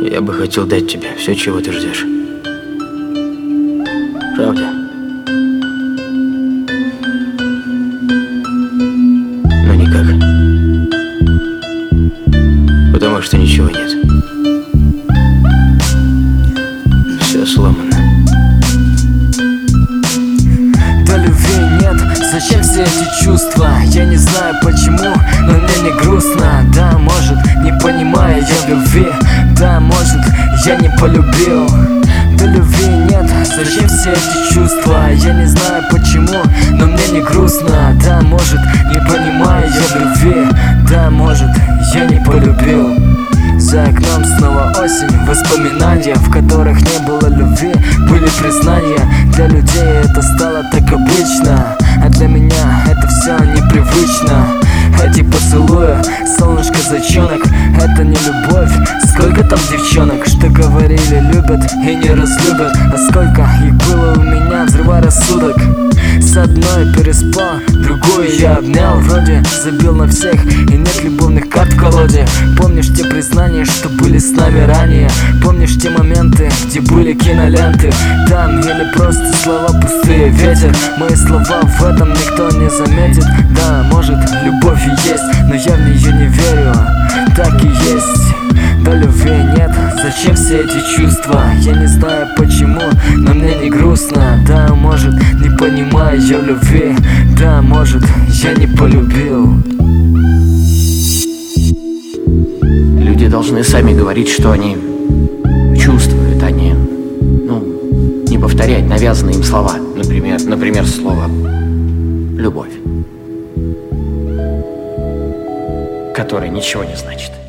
Я бы хотел дать тебе все, чего ты ждешь. Правда? Но никак. Потому что ничего нет. Все сломано. Да любви нет, зачем все эти чувства? Я не знаю почему, но мне не грустно. Да, может, не понимаю я в любви. Да, может, я не полюбил. Да любви нет, зачем все эти чувства? Я не знаю почему, но мне не грустно. Да, может, не понимаю я в любви. Да, может, я не полюбил. За окном снова осень, воспоминания, в которых не было любви, были признания. Для людей это стало так обычно, а для меня это все непривычно. Эти поцелуи, солнышко зайчонок, это не любовь. Сколько там девчонок, что говорили любят и не разлюбят, а сколько их было у меня, взрывая рассудок. С одной переспал, другую я обнял. Вроде забил на всех и нет любовных карт в колоде. Помнишь те признания, что были с нами ранее? Помнишь те моменты, где были киноленты? Там или просто слова пустые, ветер. Мои слова в этом никто не заметит. Да, может, любовь и есть, но я в нее не верю. Так и есть. Да любви нет, зачем все эти чувства? Я не знаю почему, но мне не грустно. Да, может, не понимаю я в любви. Да, может, я не полюбил. Люди должны сами говорить, что они чувствуют, а не повторять навязанные им слова. Например, слово «любовь», которое ничего не значит.